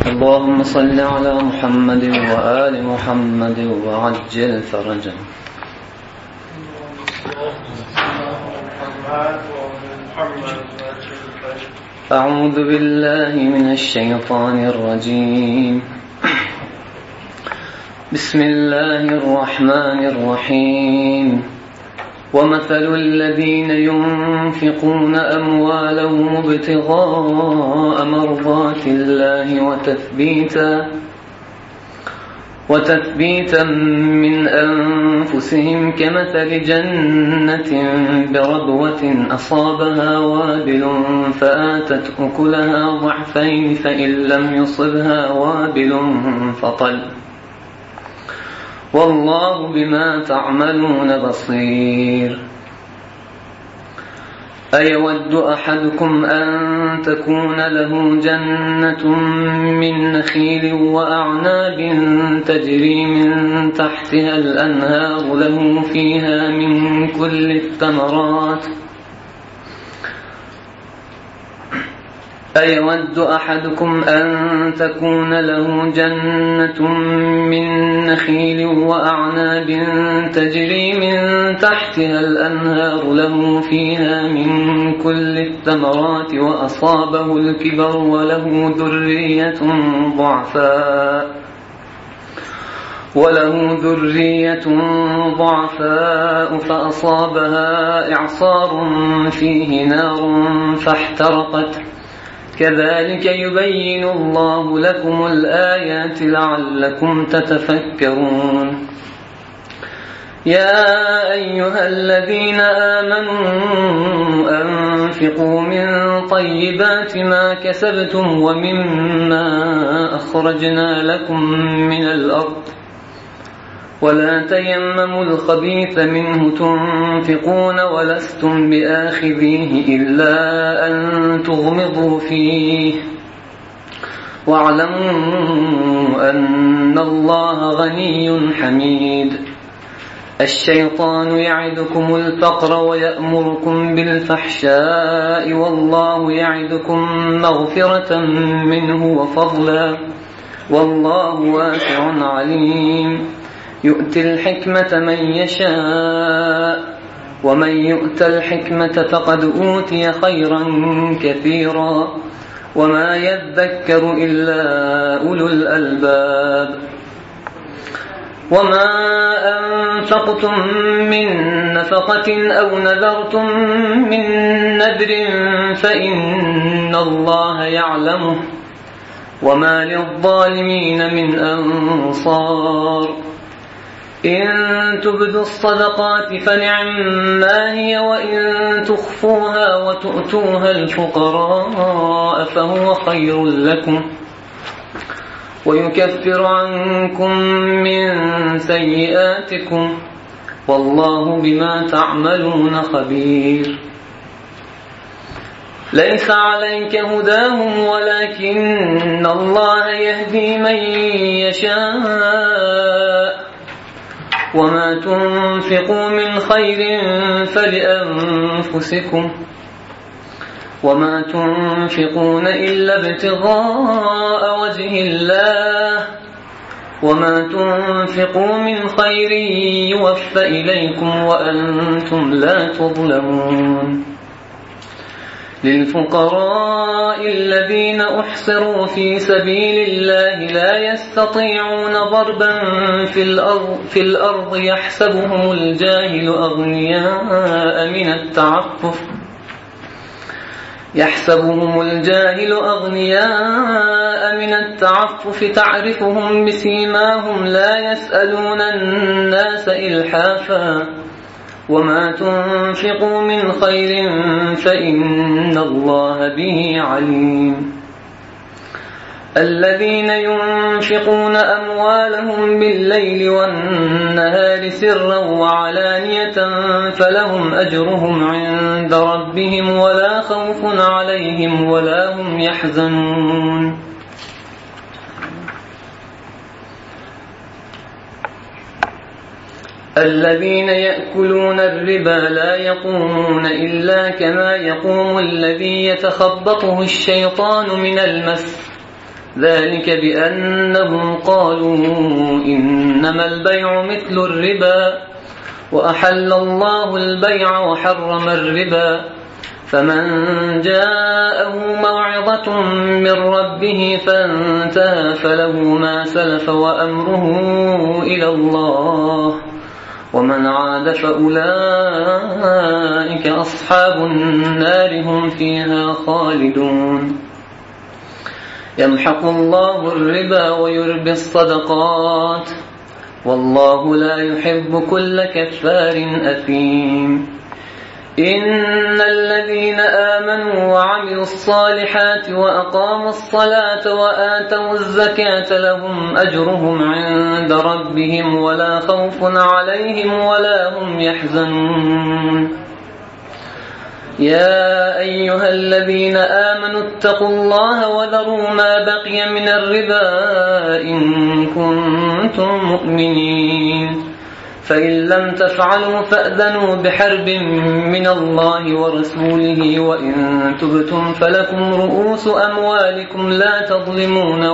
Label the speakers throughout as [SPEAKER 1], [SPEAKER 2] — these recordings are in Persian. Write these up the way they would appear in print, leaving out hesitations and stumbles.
[SPEAKER 1] اللهم صل على محمد وآل محمد وعجل فرجهم. أعوذ بالله من الشيطان الرجيم. بسم الله الرحمن الرحيم. ومثل الذين ينفقون أموالهم ابتغاء مرضات الله وتثبيتا من أنفسهم كمثل جنة بربوة أصابها وابل فآتت أكلها ضعفين فإن لم يصبها وابل فطل والله بما تعملون بصير. أيود أحدكم أن تكون له جنة من نخيل وأعناب تجري من تحتها الأنهار له فيها من كل الثمرات أيود أحدكم أن تكون له جنة من نخيل وأعناب تجري من تحتها الأنهار له فيها من كل الثمرات وأصابه الكبر وله ذرية ضعفاء فأصابها إعصار فيه نار فاحترقت. كذلك يبين الله لكم الآيات لعلكم تتفكرون. يا أيها الذين آمنوا أنفقوا من طيبات ما كسبتم ومما أخرجنا لكم من الأرض ولا تيمموا الخبيث منه تنفقون ولستم بآخذيه إلا أن تغمضوا فيه واعلموا أن الله غني حميد. الشيطان يعدكم الفقر ويأمركم بالفحشاء والله يعدكم مغفرة منه وفضلا والله واسع عليم. يؤتي الحكمة من يشاء ومن يؤت الحكمة فقد أوتي خيرا كثيرا وما يذكر إلا أولو الألباب. وما أنفقتم من نفقة أو نذرتم من نذر فإن الله يعلمه وما للظالمين من أنصار. إن تبدوا الصدقات فنعما هي وإن تخفوها وتؤتوها الفقراء فهو خير لكم ويكفر عنكم من سيئاتكم والله بما تعملون خبير. ليس عليك هداهم ولكن الله يهدي من يشاء وما تنفقوا من خير فلأنفسكم وما تنفقون إلا ابتغاء وجه الله وما تنفقوا من خير يوفى إليكم وأنتم لا تظلمون. للفقراء الذين أحصروا في سبيل الله لا يستطيعون ضربا في الأرض يحسبهم الجاهل أغنياء من التعفف تعرفهم بسيماهم لا يسألون الناس إلحافا وما تنفقوا من خير فإن الله به عليم. الذين ينفقون أموالهم بالليل والنهار سرا وعلانية فلهم أجرهم عند ربهم ولا خوف عليهم ولا هم يحزنون. الذين يأكلون الربا لا يقومون إلا كما يقوم الذي يتخبطه الشيطان من المس ذلك بأنهم قالوا إنما البيع مثل الربا وأحل الله البيع وحرم الربا فمن جاءه موعظة من ربه فانتهى فله ما سلف وأمره إلى الله ومن عاد فأولئك أصحاب النار هم فيها خالدون يمحق الله الربا ويربي الصدقات والله لا يحب كل كفار أثيم إن الذين آمنوا وعملوا الصالحات وأقاموا الصلاة وآتوا الزكاة لهم أجرهم عند ربهم ولا خوف عليهم ولا هم يحزنون يا أيها الذين آمنوا اتقوا الله وذروا ما بقي من الربا إن كنتم مؤمنين فإن لم تفعلوا فأذنوا بحرب من الله ورسوله وإن تبتم فلكم رؤوس أموالكم لا تظلمون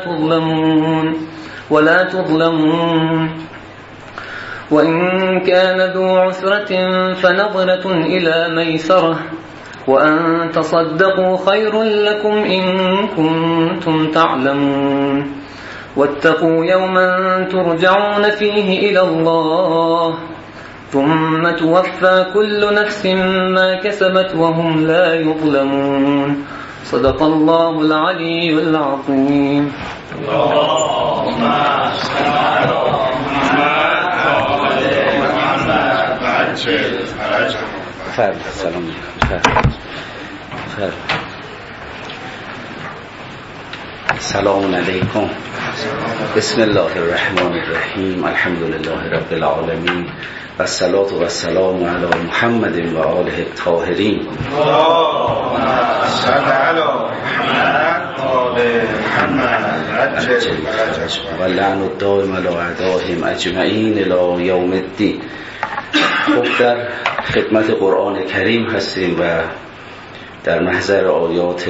[SPEAKER 1] ولا تظلمون وإن كان ذو عسرة فنظرة إلى ميسرة وأن تصدقوا خير لكم إن كنتم تعلمون واتقوا يوما ترجعون فيه إلى الله ثم توفى كل نفس ما كسبت وهم لا يظلمون صدق الله العلي العظيم.
[SPEAKER 2] اللهم صل على
[SPEAKER 3] سلام علیکم. بسم الله الرحمن الرحیم. الحمد لله رب العالمین و الصلاة و السلام علی محمد و آله الطاهرین.
[SPEAKER 2] اللهم صل علی محمد و آل محمد
[SPEAKER 3] و لعن الدائم علی اعدائهم اجمعین الی یوم الدین. خب در خدمت قرآن کریم هستیم و در محضر آیات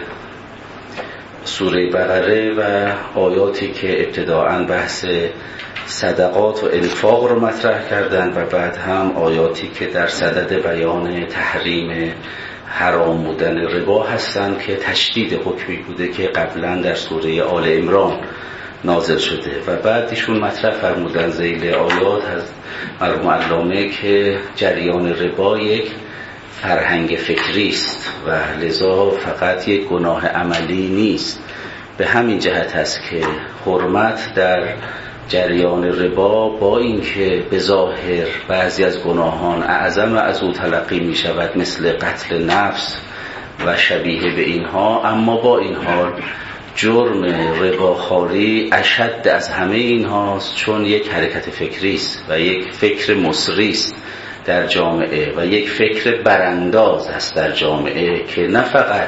[SPEAKER 3] سوره بقره و آیاتی که ابتداءً بحث صدقات و انفاق رو مطرح کردن و بعد هم آیاتی که در صدد بیان تحریم حرام بودن ربا هستن که تشدید حکمی بوده که قبلا در سوره آل عمران نازل شده و بعد ایشون مطرح فرمودن ذیل آیات از مرحوم علامه که جریان ربا یک فرهنگ فکری است و لذا فقط یک گناه عملی نیست. به همین جهت است که حرمت در جریان ربا با اینکه به ظاهر بعضی از گناهان اعظم از او تلقی می شود مثل قتل نفس و شبیه به اینها، اما با این حال جرم رباخواری اشد از همه اینهاست، چون یک حرکت فکری است و یک فکر مصری است در جامعه و یک فکر برانداز است در جامعه که نه فقط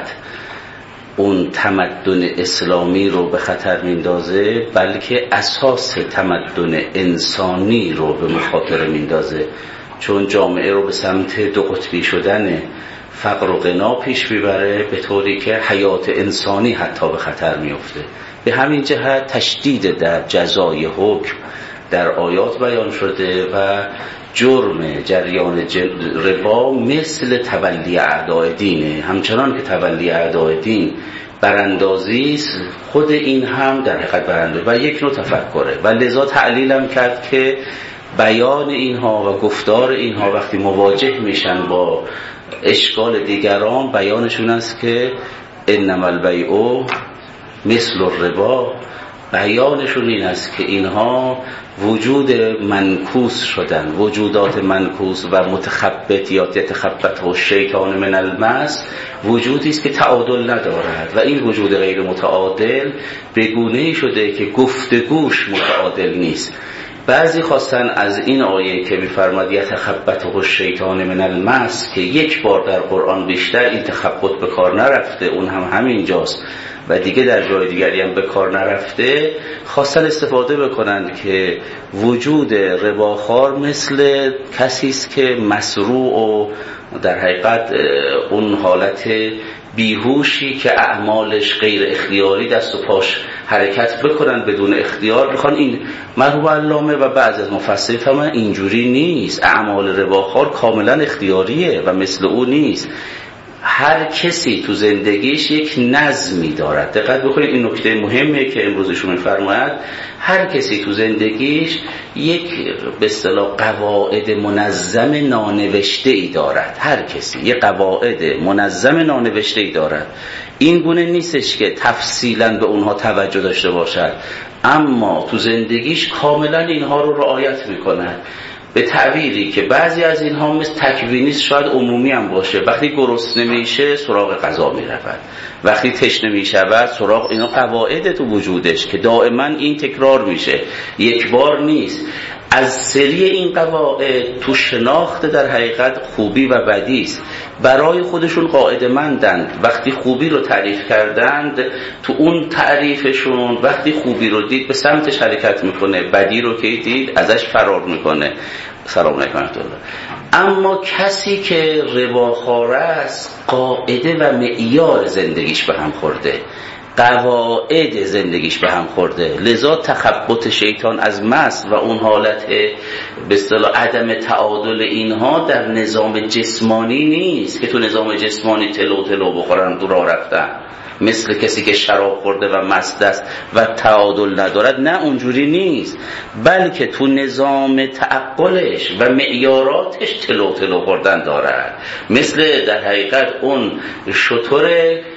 [SPEAKER 3] اون تمدن اسلامی رو به خطر میندازه بلکه اساس تمدن انسانی رو به مخاطره میندازه، چون جامعه رو به سمت دو قطبی شدن فقر و غنا پیش میبره به طوری که حیات انسانی حتی به خطر میفته. به همین جهت تشدید در جزای حکم در آیات بیان شده و جرم جریان ربا مثل تبلی اعداء دینه. همچنان که تبلی اعداء دین براندازی است، خود این هم در حقیقت براندازی و یک نوع تفکره و لذا تعلیلم کرد که بیان اینها و گفتار اینها وقتی مواجه میشن با اشکال دیگران بیانشون است که انما البیع مثل الربا. بیانشون این است که اینها وجود منکوس شدن، وجودات منکوس و متخبط یا یتخبط و شیطان من المس، وجودی است که تعادل ندارد و این وجود غیر متعادل به گونه‌ای شده که گفتگوش متعادل نیست. بعضی خواستن از این آیه که می‌فرماد یتخبط و شیطان من المس که یک بار در قرآن بیشتر این تخبط به کار نرفته، اون هم همینجاست و دیگه در جای دیگری هم به کار نرفته، خواستن استفاده بکنند که وجود رباخوار مثل کسی است که مسروع و در حقیقت اون حالت بیهوشی که اعمالش غیر اختیاری دست و پاش حرکت بکنن بدون اختیار بخوان. این مرحوم علامه و بعضی از مفسرین فهمن اینجوری نیست، اعمال رباخوار کاملا اختیاریه و مثل او نیست. هر کسی تو زندگیش یک نظمی دارد. دقت بکنید، این نکته مهمه که امروز ایشون می‌فرماید. هر کسی تو زندگیش یک به اصطلاح قواعد منظم نانوشته‌ای دارد. هر کسی یک قواعد منظم نانوشته‌ای دارد. این گونه نیستش که تفصیلاً به اونها توجه داشته باشد، اما تو زندگیش کاملا اینها رو رعایت می‌کند. به تعبیری که بعضی از اینها مثل تکوینیست شاید عمومی هم باشه، وقتی گرسنه میشه سراغ غذا میرود، وقتی تشنه میشود سراغ اینا قواعد تو وجودش که دائما این تکرار میشه، یک بار نیست. از سری این قواعد تو شناخت در حقیقت خوبی و بدی است. برای خودشون قاعده مندند. وقتی خوبی رو تعریف کردند، تو اون تعریفشون وقتی خوبی رو دید به سمتش حرکت میکنه، بدی رو که دید ازش فرار میکنه. سلام علیکم ورحمت الله. اما کسی که رباخوار است، قاعده و معیار زندگیش به هم خورده، قواعد زندگیش به هم خورده، لذا تخبط شیطان از مس و اون حالت به اصطلاح عدم تعادل اینها در نظام جسمانی نیست که تو نظام جسمانی تلو بخورن دو راه رفتن، مثل کسی که شراب خورده و مست است و تعادل ندارد. نه، اونجوری نیست، بلکه تو نظام تعقلش و معیاراتش تلو خوردن دارد. مثل در حقیقت اون شتر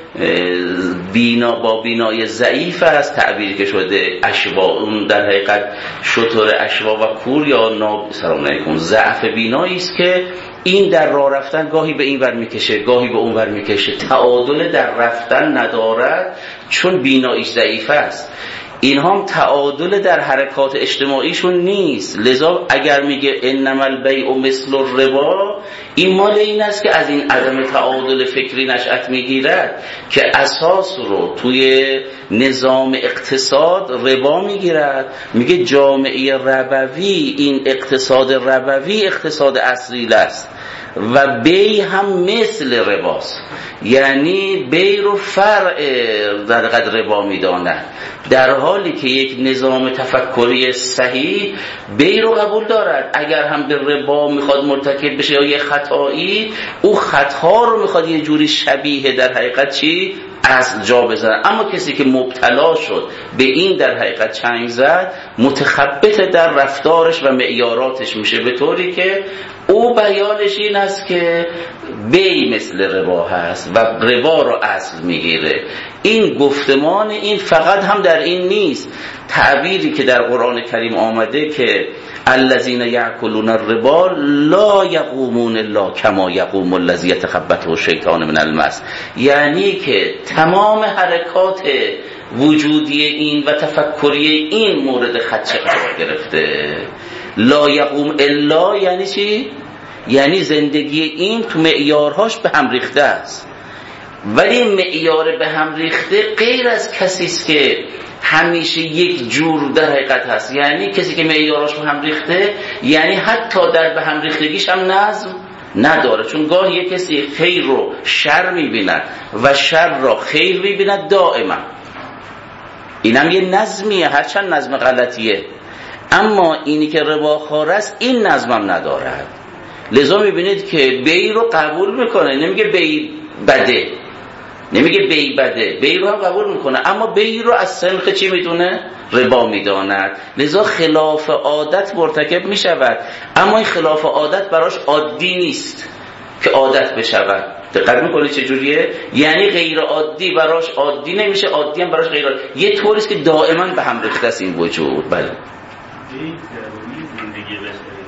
[SPEAKER 3] با بینای ضعیف است تعبیری که شده اشوا، اون در حقیقت شتر اشوا و کور یا سلام علیکم ضعف بینایی است که این در راه رفتن گاهی به این ور میکشه گاهی به اون ور میکشه، تعادل در رفتن ندارد چون بیناییش ضعیف است. اینها هم تعادل در حرکات اجتماعیشون نیست. لذا اگر میگه انما البیع مثل الربا، این مال این است که از این عدم تعادل فکری نشأت میگیرد که اساس رو توی نظام اقتصاد ربا میگیرد. میگه جامعه ربوی، این اقتصاد ربوی اقتصاد اصیل است و بی هم مثل رباست، یعنی بی رو فرع در قدر ربا میداند، در حالی که یک نظام تفکری صحیح بی رو قبول دارد. اگر هم به ربا میخواد مرتکب بشه یا یه خطایی، او خطا رو میخواد یه جوری شبیه در حقیقت چی؟ از جا بزنه. اما کسی که مبتلا شد به این در حقیقت چنگ زد، متخبط در رفتارش و معیاراتش میشه، به طوری که او بیانش این است که بی مثل ربا هست و ربا رو اصل میگیره. این گفتمان این فقط هم در این نیست. تعبیری که در قرآن کریم آمده که الذین یأکلون الربا لا یقومون الا کما یقوم الذی یتخبطه الشیطان من المس، یعنی که تمام حرکات وجودی این و تفکری این مورد خدشه قرار گرفته. لا یقوم الا یعنی چی؟ یعنی زندگی این تو معیارهاش به هم ریخته است. ولی معیار به هم ریخته غیر از کسی است که همیشه یک جور در حقیقت هست. یعنی کسی که معیارش به هم ریخته، یعنی حتی در به هم ریختگیش هم نظم نداره، چون گاهی یک کسی خیر رو شر می‌بیند و شر را خیر می‌بیند دائما. اینم یه نظمیه، هرچند نظم غلطیه، اما اینی که رباخوار است این نظمم ندارد. لذا می‌بینید که بی رو قبول میکنه، نمیگه بی بده، نمیگه بی بده، بی رو هم قبول میکنه، اما بی رو از سنخ چی میدونه؟ ربا میداند. لذا خلاف عادت مرتکب میشود، اما این خلاف عادت براش عادی نیست که عادت بشود. دقت میکنید چجوریه؟ یعنی غیر عادی براش عادی نمیشه، عادی هم براش غیر عادی. یه طوریست که دائما به هم ریخته است این وجود. بله،
[SPEAKER 4] این زندگی بشری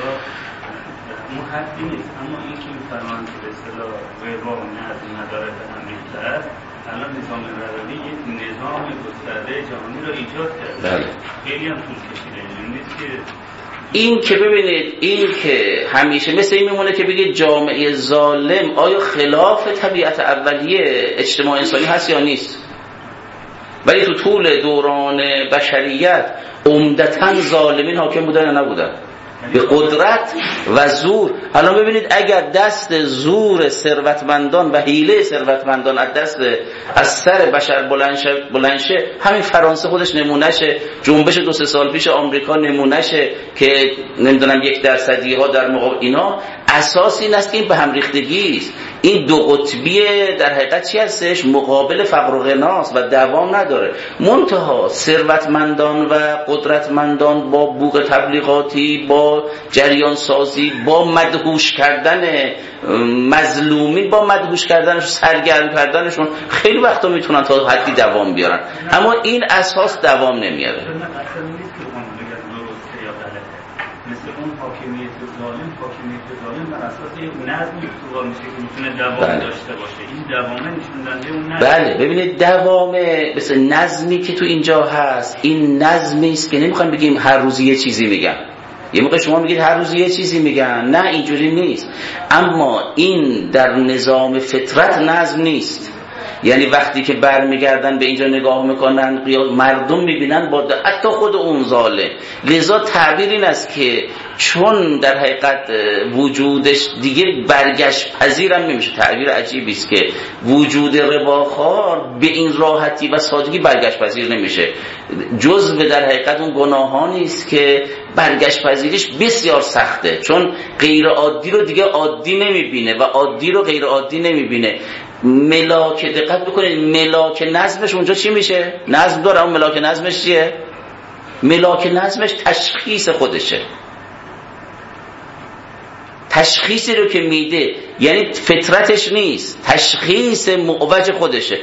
[SPEAKER 4] اون حدی نیست، اما این که میفرمان که به اصطلاح ربا نظم نداره به هم ریخته است، الان نظام ربوی یک نظام گسترده جهانی رو ایجاد کرده.
[SPEAKER 3] بله.
[SPEAKER 4] خیلی هم طول کشیده. این نیست که
[SPEAKER 3] این که ببینید، این که همیشه مثل این میمونه که بگید جامعه ظالم آیا خلاف طبیعت اولیه اجتماع انسانی هست یا نیست؟ ولی تو طول دوران بشریت عمدتاً ظالمین حاکم بودن یا نبودن؟ به قدرت و زور. الان ببینید اگر دست زور ثروتمندان و حیله ثروتمندان از سر بشر بلند شه، همین فرانسه خودش نمونهشه، جنبش 2-3 سال پیش آمریکا نمونهشه که نمیدونم 1% در مقابل اینا. اساس این است که این به هم ریختگی است. این دو قطبی در حقیقت چی هستش؟ مقابل فقر و غناست و دوام نداره. منتها ثروتمندان و قدرتمندان با بوق تبلیغاتی، با جریان سازی، با مدهوش کردن مظلومین، با مدهوش کردنشون، سرگرم کردنشون خیلی وقتا میتونن تا حدی دوام بیارن، اما این اساس دوام نمیاره.
[SPEAKER 4] مثل اون حاکمیت ظالم بر اساس یک نظمی استوار میشه که میتونه دوام داشته باشه. این دوامه نشون دهنده اون نظم.
[SPEAKER 3] بله ببینید دوامه مثل نظمی که تو اینجا هست، این نظمی است که نمیخوایم بگیم هر روز یه چیزی میگن. یه موقع شما میگید هر روز یه چیزی میگن، نه اینجوری نیست. اما این در نظام فطرت نظم نیست. یعنی وقتی که برمیگردن به اینجا نگاه میکنن، مردم میبینن با حتی خود اون ظالم. لذا تعبیر این است که چون در حقیقت وجودش دیگه برگشت پذیرم نمیشه. تعبیر عجیبی است که وجود رباخوار به این راحتی و سادگی برگشت پذیر نمیشه. جزء در حقیقت اون گناهانی است که برگشت پذیریش بسیار سخته، چون غیر عادی رو دیگه عادی نمیبینه و عادی رو غیر عادی نمیبینه. ملاک، دقت بکنید، ملاک نظمش اونجا چی میشه؟ نظم داره، اون ملاک نظمش چیه؟ ملاک نظمش تشخیص خودشه. تشخیصی رو که میده یعنی فطرتش نیست، تشخیص معوج خودشه.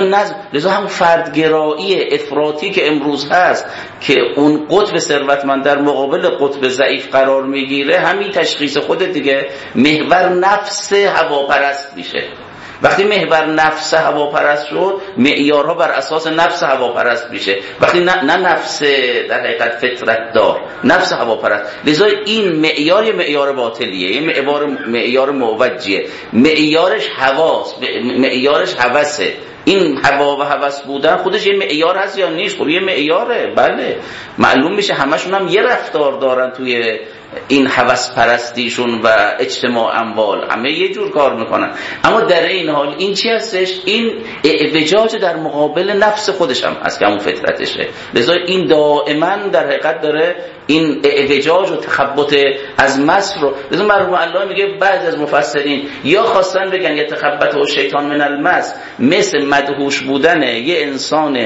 [SPEAKER 3] لذا هم فردگرایی افراطی که امروز هست که اون قطب ثروتمند در مقابل قطب ضعیف قرار میگیره، همین تشخیص خود دیگه. محور نفس هواپرست میشه. وقتی محور نفس هواپرست شد، معیارها بر اساس نفس هواپرست میشه. وقتی نه نفس در حقیقت فطرت دار، نفس هواپرست. لذا این معیار یه معیار باطلیه، یه معیار معوجیه. معیارش هواست، معیارش هوسه. این هوا و هوس بودن خودش یه معیار هست یا نیست؟ خب یه معیاره، بله. معلوم میشه همشون هم یه رفتار دارن توی این هوس پرستیشون و اجتماع اموال، همه یه جور کار میکنن. اما در این حال این چی هستش؟ این اعوجاج در مقابل نفس خودش هم هست که همون فطرتشه. لذا این دائما در حقیقت داره این اعوجاج و تخبط از مس رو. لذا مرحوم الله میگه بعضی از مفسرین یا خواستن بگن یا تخبط و شیطان من المس، مثل مدهوش بودن یه انسان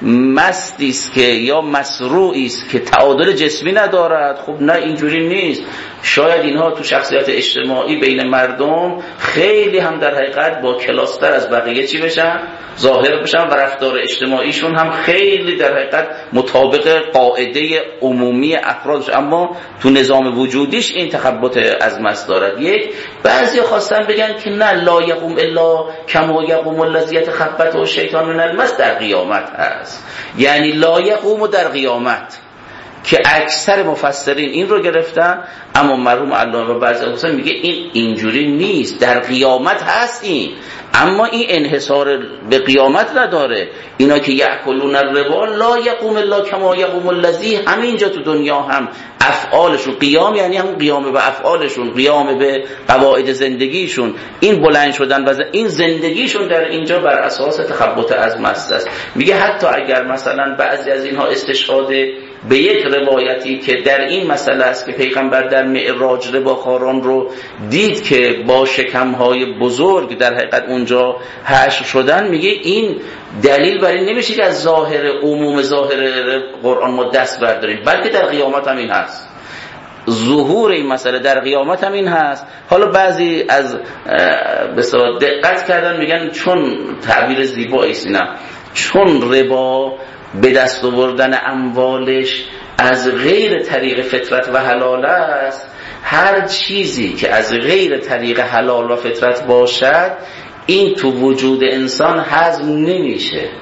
[SPEAKER 3] مستی است که یا مسروعی است که تعادل جسمی ندارد. خب نه، اینجوری نیست. شاید اینها تو شخصیت اجتماعی بین مردم خیلی هم در حقیقت با کلاستر از بقیه چی بشن؟ ظاهر بشن و رفتار اجتماعیشون هم خیلی در حقیقت مطابق قاعده عمومی افرادش، اما تو نظام وجودیش این تخبط از مس دارد. یک بعضی خواستن بگن که نه، لا یقوم الا کما یقوم الذی یتخبط الشیطان من المس در قیامت هست. یعنی لا یقوم در قیامت، که اکثر مفسرین این رو گرفتن. اما مرحوم علامه و بعضی دوستان میگه این اینجوری نیست، در قیامت هست این، اما این انحصار به قیامت نداره. اینا که یأکلون الربا لا یقوم الا کما یقوم الذی، همینجا تو دنیا هم افعالشون قیام، یعنی هم قیام به افعالشون، قیام به قواعد زندگیشون، این بلند شدن و این زندگیشون در اینجا بر اساس تخبط از مس است. میگه حتی اگر مثلا بعضی از اینها استشهاد به یک روایتی که در این مسئله است که پیغمبر در معراج رباخواران رو دید که با شکمهای بزرگ در حقیقت اونجا حشر شدن، میگه این دلیل بر این نمیشه که از ظاهر عموم ظاهر قرآن ما دست برداریم، بلکه در قیامت هم این هست. ظهور این مسئله در قیامت هم این هست. حالا بعضی از بسیار دقت کردن میگن چون تعبیر زیبایی است، نه، چون ربا به دست آوردن اموالش از غیر طریق فطرت و حلال است، هر چیزی که از غیر طریق حلال و فطرت باشد این تو وجود انسان هضم نمیشه.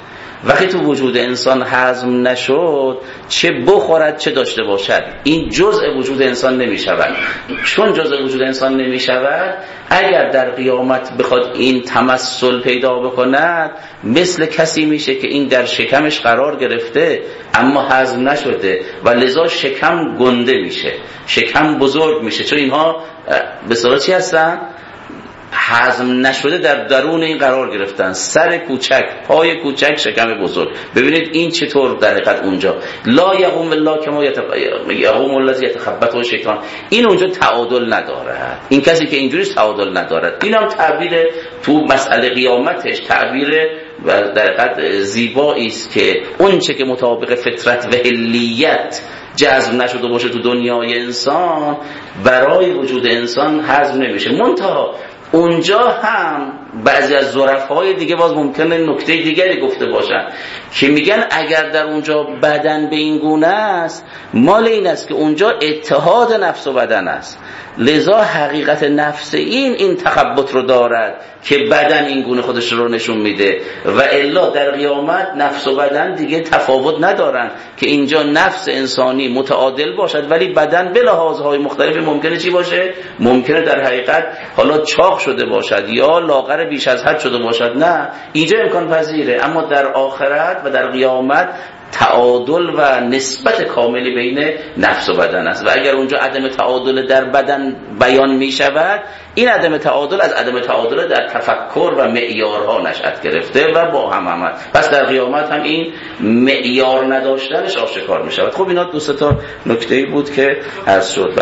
[SPEAKER 3] وقتی تو وجود انسان هضم نشد، چه بخورد چه داشته باشد، این جزء وجود انسان نمی شود. چون جزء وجود انسان نمی شود، اگر در قیامت بخواد این تمثل پیدا بکند، مثل کسی میشه که این در شکمش قرار گرفته اما هضم نشده و لذا شکم گنده میشه، شکم بزرگ میشه. چون اینها به اصطلاح چی هستن؟ هضم نشده در درون این قرار گرفتن، سر کوچک، پای کوچک، شکم بزرگ. ببینید این چطور در حقیقت اونجا لا یقوم الا کما یقوم الذی یتخبطه الشیطان، این اونجا تعادل ندارد. این کسی که اینجوری تعادل ندارد، این هم تعبیر تو مسئله قیامتش تعبیر و در حقیقت زیبایی است که اون چه که مطابق فطرت و حلیت جذب نشده باشه تو دنیای انسان، برای وجود انسان هضم نمیشه. منتها اونجا هم بعضی از ظرفای دیگه باز ممکنه نکته دیگری گفته باشن که میگن اگر در اونجا بدن به این گونه است، مال این است که اونجا اتحاد نفس و بدن است، لذا حقیقت نفس این تخبط رو دارد که بدن این گونه خودش رو نشون میده و الا در قیامت نفس و بدن دیگه تفاوت ندارن که اینجا نفس انسانی متعادل باشد ولی بدن به لحاظهای مختلف ممکنه چی باشه؟ ممکنه در حقیقت حالا چاق شده باشد یا لاغر بیش از حد شده باشد. نه، اینجا امکان پذیره، اما در آخرت و در قیامت تعادل و نسبت کاملی بین نفس و بدن است و اگر اونجا عدم تعادل در بدن بیان می شود، این عدم تعادل از عدم تعادل در تفکر و معیارها نشأت گرفته و با هم پس در قیامت هم این معیار نداشتنش آشکار می شود. خب اینا دو سه تا نکته‌ای بود که عرض شد.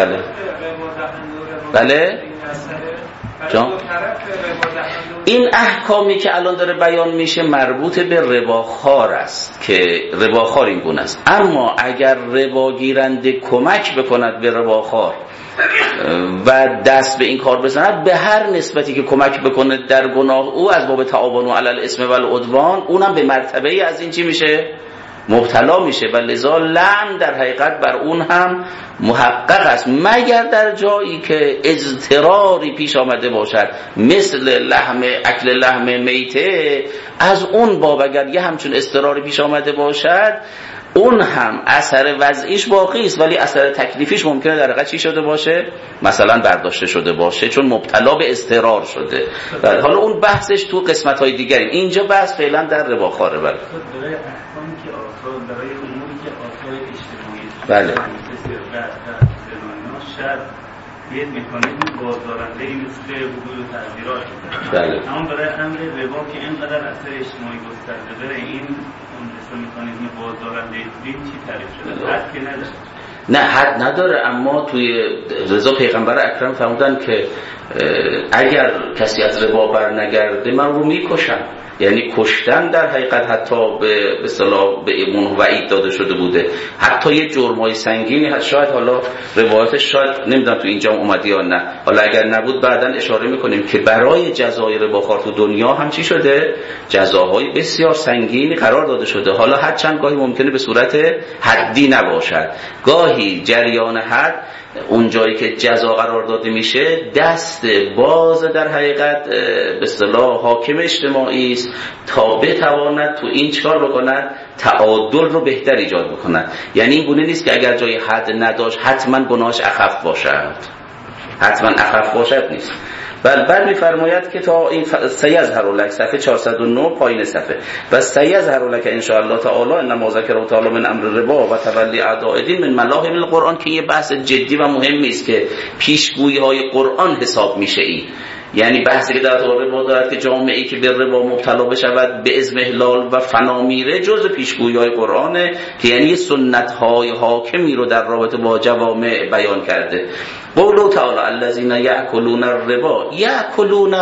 [SPEAKER 3] بله جان، این احکامی که الان داره بیان میشه مربوط به رباخوار است که رباخوار این گونه است. اما اگر رباگیرنده کمک بکند به رباخوار و دست به این کار بزند، به هر نسبتی که کمک بکنه در گناه او از باب تعاون علی الاثم و العدوان، اونم به مرتبه از این چی میشه؟ مبتلا میشه و لذا لعن در حقیقت بر اون هم محقق است، مگر در جایی که اضطراری پیش آمده باشد مثل اکل لحم میته. از اون باب اگر یه همچون اضطراری پیش آمده باشد، اون هم اثر وضعیش باقی است ولی اثر تکلیفیش ممکنه در حقیقت چی شده باشه؟ مثلا برداشته شده باشه، چون مبتلا به اضطرار شده. بله، حالا اون بحثش تو قسمت‌های دیگری، اینجا بحث فعلا در رباخواره. بله،
[SPEAKER 4] برای احکامی که آثار، برای اموری که آثار اجتماعی،
[SPEAKER 3] بله،
[SPEAKER 4] شاید یه مکانیزم بازدارنده مثل حدود و تعذیرات،
[SPEAKER 3] بله،
[SPEAKER 4] اما برای امر ربا که اینقدر اثر اجتماعی گسترده داره، این مکانیزم بازدارنده دین چی تعریف شده؟ حد که نداره.
[SPEAKER 3] نه، حد نداره، اما توی رضا پیغمبر اکرم فرمودن که اگر کسی از ربا بر نگرده من رو میکشم. یعنی کشتن در حقیقت حتی به اصطلاح به ایمون وعید داده شده بوده، حتی یه جرمای سنگینی. شاید حالا روایتش شاید نمیدونم تو اینجا اومده یا نه، حالا اگر نبود بعداً اشاره میکنیم که برای جزای رباخوار تو دنیا هم چی شده؟ جزاهای بسیار سنگینی قرار داده شده. حالا هرچند گاهی ممکنه به صورت حدی نباشد، گاهی جریان حد اون جایی که جزا قرار داده میشه دست باز در حقیقت به اصطلاح حاکم اجتماعی است تا بتواند تو این چکار بکند؟ تعادل رو بهتر ایجاد بکند. یعنی این گونه نیست که اگر جای حد نداشت حتما گناهش اخف باشد، حتما اخف باشد نیست. بل بعد میفرماید که تا این سیظهر لک، صفحه 409 پایین صفحه، و سیظهر لک ان شاء الله تعالی انما ذکر تعالی من امر ربا و تولی اعداء دین من ملاهم القرآن، که یه بحث جدی و مهمی است که پیشگویی های قرآن حساب میشه. این یعنی بحثی که در ربا دارد که جامعه‌ای که به ربا مبتلا بشود به اسم احلال و فنا میره، جزء پیشگویی‌های قرآنه که یعنی سنت‌های حاکمی رو در رابطه با جوامع بیان کرده. قوله تعالی الذین یأکلون الربا، یأکلون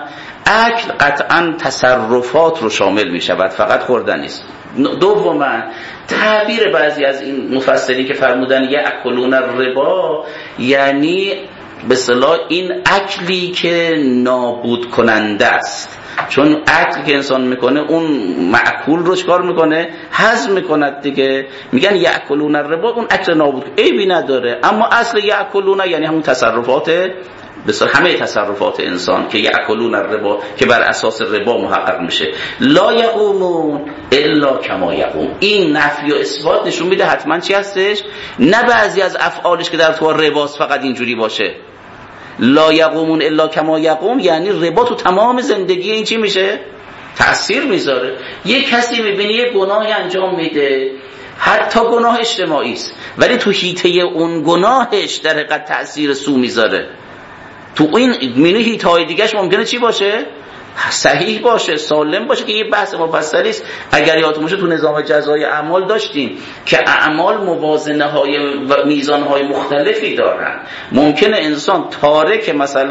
[SPEAKER 3] اکل قطعا تصرفات رو شامل می شود، فقط خوردن نیست. دوما تعبیر بعضی از این مفسرین که فرمودن یأکلون الربا یعنی به اصطلاح این اکلی که نابود کننده است، چون اکل که انسان میکنه اون معکول رو چکار میکنه؟ هضم میکند دیگه. میگن یأکلون الربا، اون اکل نابود عیبی نداره، اما اصل یأکلون یعنی همون تصرفات بسیار همه تصرفات انسان که یأکلون الربا که بر اساس ربا محقق میشه. لا یقومون الا کما یقوم. این نفی و اثبات نشون میده حتما چی هستش؟ نه بعضی از افعالش که در تو رباست فقط اینجوری باشه. لا یقومون الا کما یقوم یعنی ربا تو تمام زندگی این چی میشه؟ تأثیر میذاره. یه کسی میبینی یه گناهی انجام میده، حتی گناه اجتماعی است، ولی تو حیطه اون گناهش در حقیقت تأثیر سو میذاره. تو این مینی حیطه‌های دیگه‌اش ممکنه چی باشه؟ صحیح باشه، سالم باشه، که یه بحث مفصلی است. اگر یادتون باشه تو نظام جزای اعمال داشتیم که اعمال موازنه‌های و میزان‌های مختلفی دارن. ممکنه انسان تارک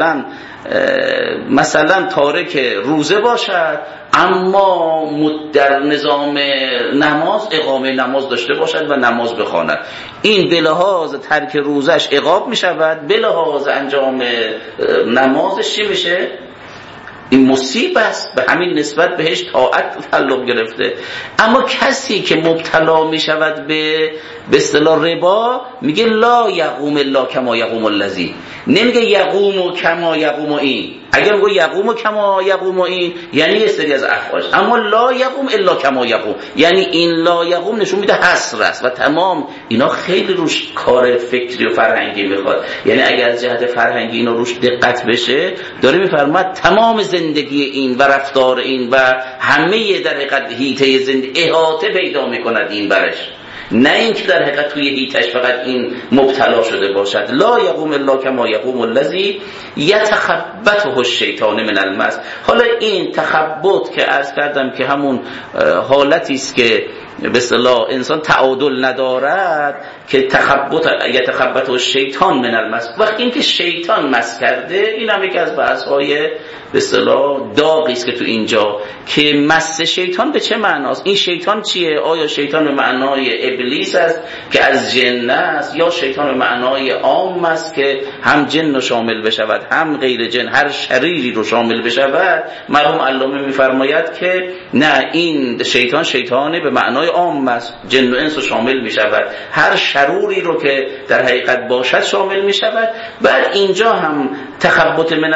[SPEAKER 3] مثلا تارک روزه باشد، اما در نظام نماز اقامه نماز داشته باشد و نماز بخواند. این به لحاظ ترک روزش عقاب می شود، به لحاظ انجام نمازش چی میشه؟ این مصیبه است، به همین نسبت بهش طاعت تعلق گرفته. اما کسی که مبتلا می شود به اصطلاح ربا میگه لا یقوم الا کما یقوم الذی، نمیگه یقوم کما یقوم این. اگر میگه یقوم کما یقوم این یعنی یه سری از افعالش، اما لا یقوم الا کما یقوم یعنی این لا یقوم نشون میده حصر است و تمام. اینا خیلی روش کار فکری و فرهنگی میخواد. یعنی اگر از جهت فرهنگی اینا روش دقت بشه، داره میفرماد تمام زندگی این و رفتار این و همه در حقیقت حیطه زندگی احاطه پیدا میکند این برش، نه اینکه در حقیقت توی هیتش فقط این مبتلا شده باشد. لا یقوم الا کما یقوم الذی یتخبطه الشیطان من المس. حالا این تخبط که عرض کردم که همون حالتی است که به اصطلاح انسان تعادل ندارد، که یتخبطه الشیطان من المس. وقتی اینکه شیطان مس کرده، این هم یکی از بحث‌های به اصطلاح داغی است که تو اینجا، که مس شیطان به چه معناست؟ این شیطان چیه؟ آیا شیطان به معنای ابلیس است که از جن است، یا شیطان به معنای عام است که هم جن رو شامل بشود هم غیر جن، هر شریری رو شامل بشود؟ مرحوم علامه میفرماید که نه، این شیطان به معنای عام است، جن و انس رو شامل میشود، هر شروری رو که در حقیقت باشد شامل میشود. بر اینجا هم تخبط من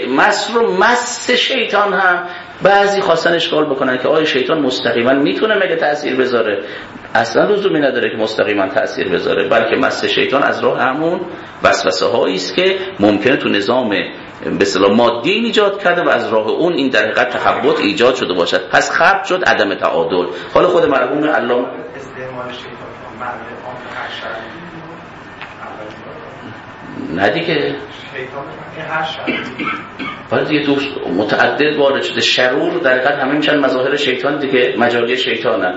[SPEAKER 3] مس شیطان هم بعضی خواستن اشکال بکنن که آیا شیطان مستقیما میتونه مگه تأثیر بذاره؟ اصلا لزومی نداره که مستقیما تأثیر بذاره، بلکه مس شیطان از راه همون وسوسه هایی است که ممکنه تو نظام به اصطلاح مادی ایجاد کرده و از راه اون این در حقیقت تخبط ایجاد شده باشد. پس خبط شد عدم تعادل. حالا خود مرحوم علامه
[SPEAKER 2] استعمال شیطان معنی عام هر شرعی
[SPEAKER 3] نه دیگه،
[SPEAKER 2] شیطان هر شرعی
[SPEAKER 3] باید دیگه دوست متعدد وارد شده. شرور در حقیقت همه میشن مظاهر شیطان دیگه، مجالی شیطانن.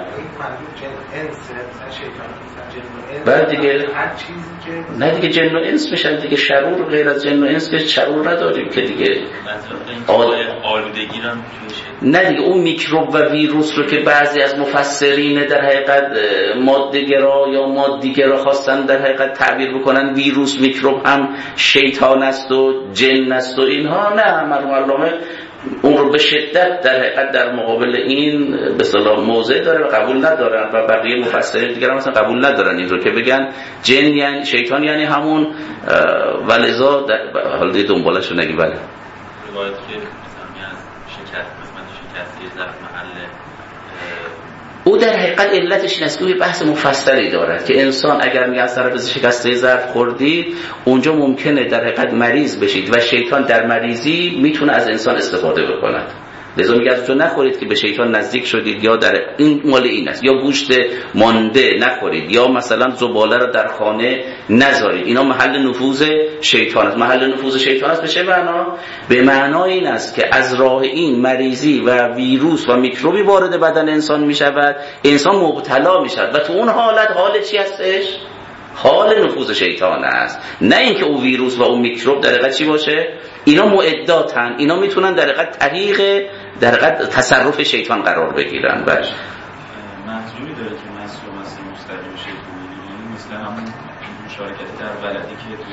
[SPEAKER 3] بعد دیگه
[SPEAKER 2] هر چیزی که
[SPEAKER 3] نه دیگه جن و انس میشن دیگه. شرور غیر از جن و انس که شرور نداریم که دیگه.
[SPEAKER 4] آلودگی رو
[SPEAKER 3] نه دیگه، اون میکروب و ویروس رو که بعضی از مفسرین در حقیقت ماده‌گرا یا مادی‌گرا خواستن در حقیقت تعبیر بکنن ویروس میکروب هم شیطان است و جن است و اینها، نه، مرحوم علامه اون رو به شدت در حقیقت در مقابل این به اصطلاح موضع داره و قبول ندارن، و بقیه مفسرین دیگر هم مثلا قبول ندارن این رو که بگن جن یعنی شیطان یعنی همون ولذا حالا دیگه دنبالش رو نگی. بله
[SPEAKER 4] روایت که مثلا از شکستی ظرف محل
[SPEAKER 3] او در حقیقت علتش این است که بحث مفصلی دارد که انسان اگر میگه از طرف شکسته ظرف خوردید، اونجا ممکنه در حقیقت مریض بشید و شیطان در مریضی میتونه از انسان استفاده بکند. لذا میگه از اونجا نخورید که به شیطان نزدیک شدید، یا در این مال این است، یا گوشت مانده نخورید، یا مثلا زباله رو در خانه نذارید. اینا محل نفوذ شیطان است. محل نفوذ شیطان است به چه معنا؟ به معنای این است که از راه این مریضی و ویروس و میکروبی وارد بدن انسان میشود، انسان مبتلا میشود و تو اون حالت حال چی هستش؟ حال نفوذ شیطان است. نه اینکه اون ویروس و اون میکروب در حقیقت چی باشه؟ اینا معداتن، اینا میتونن در حقیقت طریق در حقیقت تصرف شیطان قرار بگیرن. باشه
[SPEAKER 4] منظور
[SPEAKER 5] مفهومی داره که مس و مس مستقیم شیطانی، یعنی مثل همون مشارکت در ولدی که توی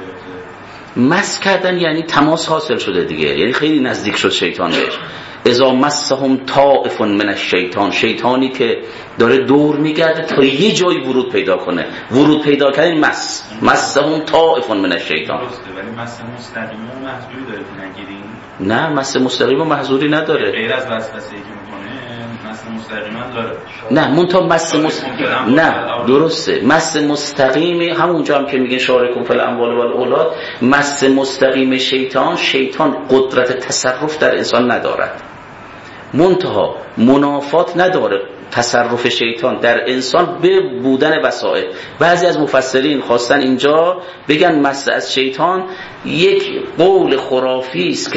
[SPEAKER 5] روایات
[SPEAKER 3] مس کردن یعنی تماس حاصل شده دیگه، یعنی خیلی نزدیک شد شیطان بهش. اذا مسهم طائف من الشیطان، شیطانی که داره دور میگرده تا یه جایی ورود پیدا کنه. ورود پیدا کردن مسهم طائف من الشیطان.
[SPEAKER 5] درسته، ولی مس مستقیم و محضوری داره که نگیریم؟
[SPEAKER 3] نه، مس مستقیم و محضوری نداره،
[SPEAKER 5] غیر از وسوسه‌ای که میکنه مس مستقیم هم داره.
[SPEAKER 3] نه منتها نه درسته، مس مستقیم همونجا هم که میگن شارکون فی الاموال و الاولاد، مس مستقیم شیطان قدرت تصرف در انسان ندارد، منتها منافات نداره تصرف شیطان در انسان به بودن وسائل. بعضی از مفسرین خواستن اینجا بگن مس از شیطان یک قول خرافی است که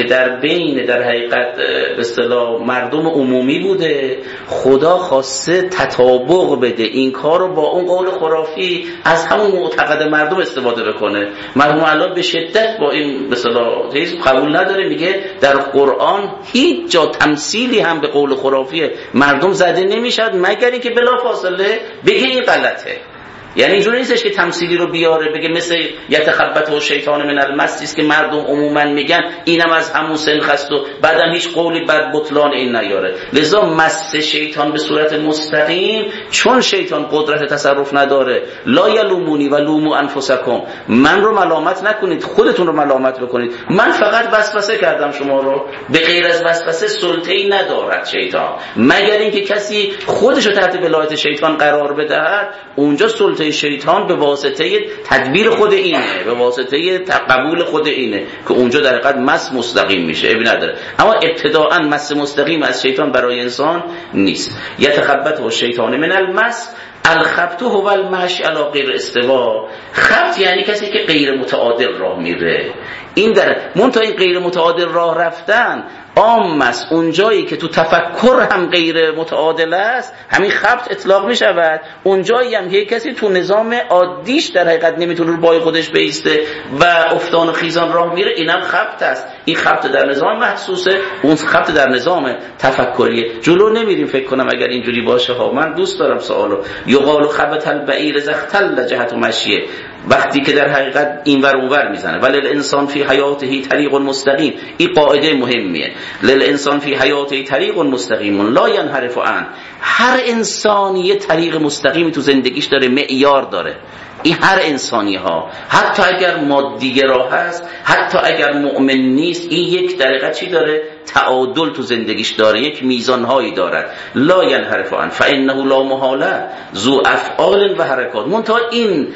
[SPEAKER 3] در حقیقت به اصطلاح مردم عمومی بوده، خدا خواسته تطابق بده این کارو با اون قول خرافی، از همون معتقد مردم استفاده بکنه. مردم الان به شدت با این به اصطلاح قبول نداره، میگه در قرآن هیچ جا تمثیلی هم به قول خرافی مردم زده نمیشه مگر اینکه بلافاصله بگه این غلطه. یعنی اینجوری نیستش که تمثیلی رو بیاره بگه مثل یتخبطه شیطان من المس است که مردم عموما میگن اینم از همون سنخ است و بعدم هیچ قولی بر بطلان این نیاره. لذا مس شیطان به صورت مستقیم، چون شیطان قدرت تصرف نداره، لا یلومونی و لومو انفسکم، من رو ملامت نکنید، خودتون رو ملامت بکنید، من فقط وسوسه کردم شما رو. به غیر از وسوسه سلطه‌ای ندارد شیطان، مگر اینکه کسی خودش رو تحت ولایت شیطان قرار بدهد. اونجا سلطه شیطان به واسطه تدبیر خود اینه، به واسطه قبول خود اینه که اونجا در حقیقت مس مستقیم میشه، ابی نداره. اما ابتداءً مس مستقیم از شیطان برای انسان نیست. یتخبطه شیطان من المس، الخبط هو المشی علی غیر استوا. خبط یعنی کسی که غیر متعادل راه میره. این در منتها این غیر متعادل راه رفتن عام است، اون جایی که تو تفکر هم غیر متعادل است همین خبط اطلاق می شود. اون جایی هم که کسی تو نظام عادیش در حقیقت نمیتونه رو پای خودش بیسته و افتان و خیزان راه میره، اینم خبط است. این خبط در نظام محسوسه، اون خبط در نظام تفکریه. جلو نمیریم فکر کنم اگر اینجوری باشه ها. من دوست دارم سوالو یقال خبط البعیر زختل جهت و مشیه، وقتی که در حقیقت اینور اونور میزنه. ولی الانسان فی حیاته طریق مستقیم، این قاعده مهمیه. للانسان فی حیاته طریق مستقیم لا ینحرف عنه. هر انسانی یه طریق مستقیمی تو زندگیش داره، معیار داره. این هر انسانی ها، حتی اگر مادی راه هست، حتی اگر مؤمن نیست، این یک طریقه چی داره؟ تعادل تو زندگیش داره، یک میزان هایی دارد. لا ینحرف عنه فانه لا محاله ذو افعال و حرکات. منتها این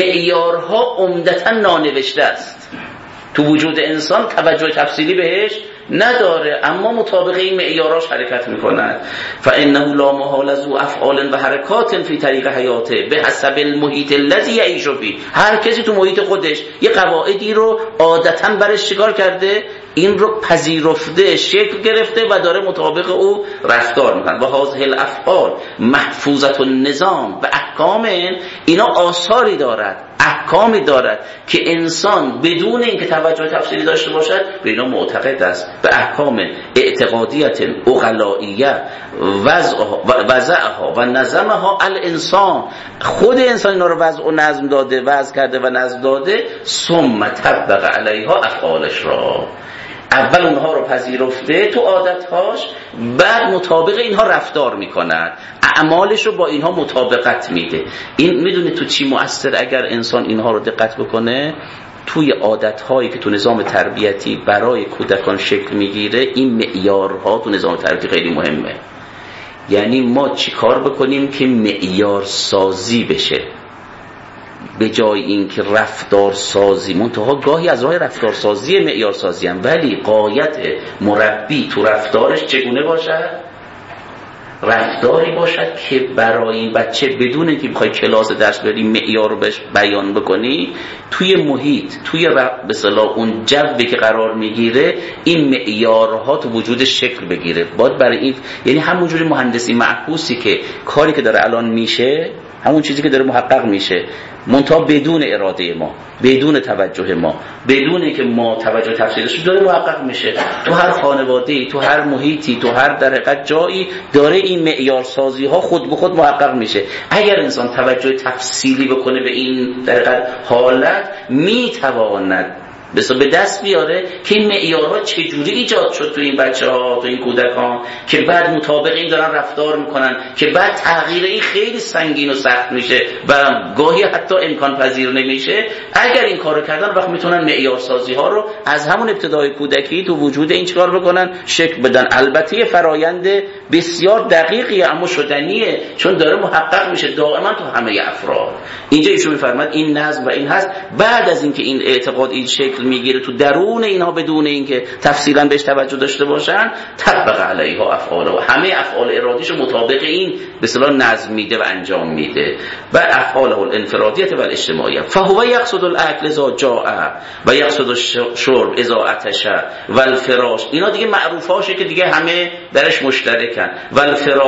[SPEAKER 3] معیارها عمدتا نانوشته است، تو وجود انسان توجه تفصیلی بهش نداره، اما مطابق این معیاراش حرکت میکنند. فانه لا محاله ذو افعال و حرکات فی طریق حیاته به حسب المحیط الذی یعیش فیه. هر کسی تو محیط خودش یه قواعدی رو عادتا برش چیکار کرده، این رو پذیرفته، شکل گرفته و داره مطابق او رفتار میکنه. و هذه الافعال محفوظه النظام و احکام، اینا آثاری دارد، احکامی دارد که انسان بدون اینکه توجه تفصیلی داشته باشد به اینا معتقد است. به احکام اعتقادیت اغلائیه وضعها و نظمها الانسان. خود انسان اینا رو وضع و نظم داده، وضع کرده و نظم داده. ثم طبق علیها افعالش را، اول اونها رو پذیرفته تو عادتهاش، بعد مطابق اینها رفتار میکند، اعمالش رو با اینها مطابقت میده. این میدونه تو چی مؤثر اگر انسان اینها رو دقت بکنه؟ توی عادتهایی که تو نظام تربیتی برای کودکان شکل میگیره. این معیارها تو نظام تربیتی خیلی مهمه. یعنی ما چی کار بکنیم که معیار سازی بشه به جای اینکه رفتار سازی. منتها گاهی از راه رفتار سازی معیار سازی هم، ولی غایت مربی تو رفتارش چگونه باشد؟ رفتاری باشد که برای این بچه بدون اینکه بخوای کلاس درس بری معیار رو بهش بیان بکنی، توی محیط، توی به اصطلاح اون جوی که قرار میگیره، این معیارها تو وجودش شکل بگیره. باید برای این، یعنی همونجوری مهندسی معکوسی که کاری که داره الان میشه، همون چیزی که داره محقق میشه، منتها بدون اراده ما، بدون توجه ما، بدون اینکه ما توجه تفصیلش داره محقق میشه. تو هر خانواده‌ای، تو هر محیطی، تو هر در حقیقت جایی داره این معیارسازی ها خود به خود محقق میشه. اگر انسان توجه تفصیلی بکنه به این در حقیقت حالت، میتواند به دست بیاره که این معیارها چجوری ایجاد شد تو این بچه‌ها، تو این کودکان، که بعد مطابق این دارن رفتار میکنن، که بعد تغییر این خیلی سنگین و سخت میشه و گاهی حتی امکان پذیر نمیشه. اگر این کارو کردن وقت میتونن معیارسازی ها رو از همون ابتدای کودکی تو وجود این چیکار بکنن، شکل بدن. البته فرایند بسیار دقیقیه اما شدنیه، چون داره محقق میشه دائما تو همه افراد. اینجا ایشون میفرماد این نظم و این هست. بعد از اینکه این اعتقاد این شکل میگیره تو درون اینها بدون اینکه تفصیلا بهش توجه داشته باشن، طبق علیها افعال و همه افعال ارادیشو مطابق این به اصطلاح نظم میده و انجام میده. و افعاله الانفرادیه و الاجتماعیه. فهو یقصد الاکل اذا جاء و یقصد الشرب اذا عطش و الفراش. اینا دیگه معروفاشه که دیگه همه درش مشترکن. و